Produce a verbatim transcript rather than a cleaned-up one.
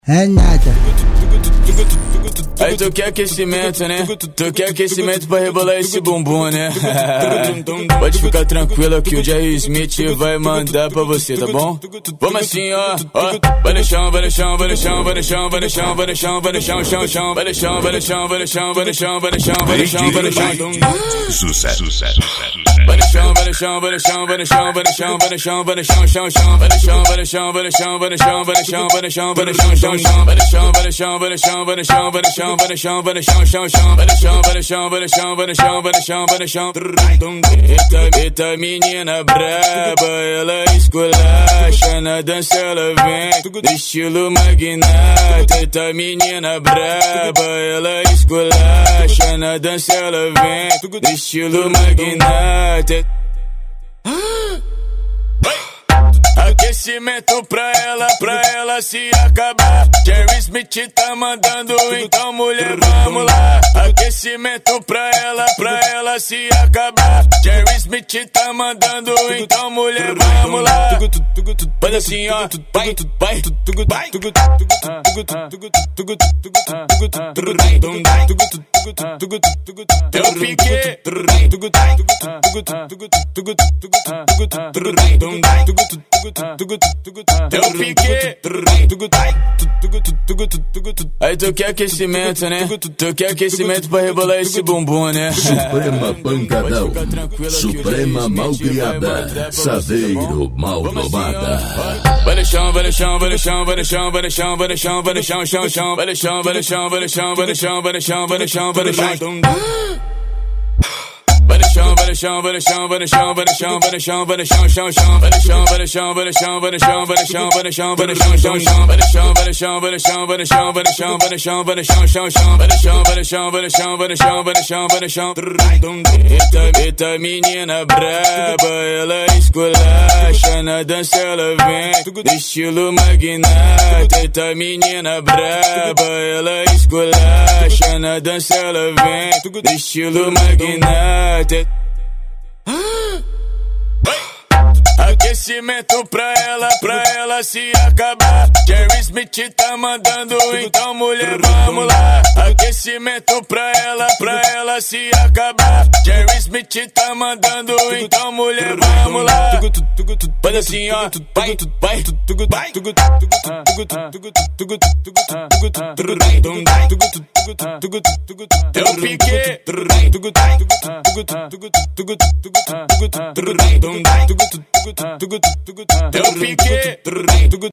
É nada. Aí tu quer aquecimento, né? Tu quer aquecimento pra rebolar esse bumbum, né? Pode ficar tranquilo que o Jerry Smith vai mandar pra você, tá bom? Vamos assim, ó, ó. Vai no chão, vai no chão, vai no chão, vai no chão, vai no chão, vai no chão, vai no chão, chão, chão. Vai no chão, vai no chão, vai no chão, vai no chão, vai no chão, vai no chão, vai no chão. Sucesso, sucesso. Vai no chão, vai no chão, vai no chão, vai no chão, vai no chão, vai no chão, vai no chão, chão, chão. Vai no chão, vai no chão, vai no chão, vai no chão, vai no chão, vai no chão, vai no chão, chão, chão. Vai no chão, vai no chão, vai no chão, vai no chão, vai no chão, vai no chão, vai no chão, chão, chão. Vai no chão, vai no chão, vai no chão, vai no chão, vai no chão, vai no chão. Eita, eita menina braba, ela esculacha na dança, ela vem do estilo magnata. Eita menina braba, ela esculacha na dança, ela vem do estilo magnata. Aquecimento pra ela, pra ela se acabar. Jerry Smith tá mandando, então mulher, vamos lá. Aquecimento pra ela, pra ela se acabar. Jerry Smith tá mandando, então mulher, vamos lá. Faz assim, ó, vai, vai, vai. Eu fiquei. Eu fiquei. Aí tu quer aquecimento, né? Tu quer aquecimento pra rebolar esse bumbum, né? Suprema Pancadão, Suprema Malcriada, Saveiro Maldomada. Vai no chão, vai no chão, vai no chão, vai no chão, vai no chão, vai no chão, vai no chão, chão, chão. Vai no chão, vai no chão, vai no chão, vai no chão, vai no chão, vai no chão, vai no chão. Vai no chão, vai no chão, vai no chão, vai no chão, vai no chão, vai no chão, vai no chão, chão, chão. Vai no chão, vai no chão, vai no chão, vai no chão, vai no chão, vai no chão, vai no chão, chão, chão. Vai no chão, vai no chão, vai no chão, vai no chão, vai no chão, vai no chão, vai no chão, chão, chão. Vai no chão, vai no chão, vai no chão, vai no chão, vai no chão, vai no chão. Eita, eita menina braba, ela esculacha na dança, ela vem do estilo magnata. Eita menina braba, ela esculacha na dança, ela vem do estilo magnata. Aquecimento pra ela, pra ela se acabar. Jerry Smith tá mandando, então mulher, vamos lá. Aquecimento pra ela, pra ela se acabar. Jerry Smith tá mandando, então mulher, vamos lá. Faz assim, ó, vai, vai, vai. Eu fiquei. Eu fiquei.